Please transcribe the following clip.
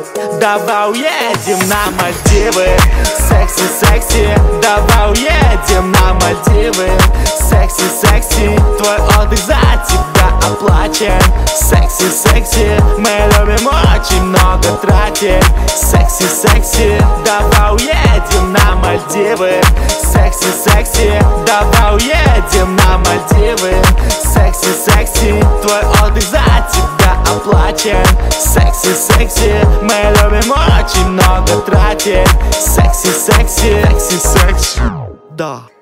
Давай уедем на Мальдивы. Секси, секси, давай уедем на Мальдивы. Секси, секси, твой отдых за тебя оплачен. Секси, секси, мы любим очень много тратить. Секси, секси, давай уедем на Мальдивы. Секси, секси, давай уедем на Мальдивы. Секси, секси, твой отдых за тебя оплачен. Секси, секси, мы любим очень много тратить. Секси, секси, секси, секси, да.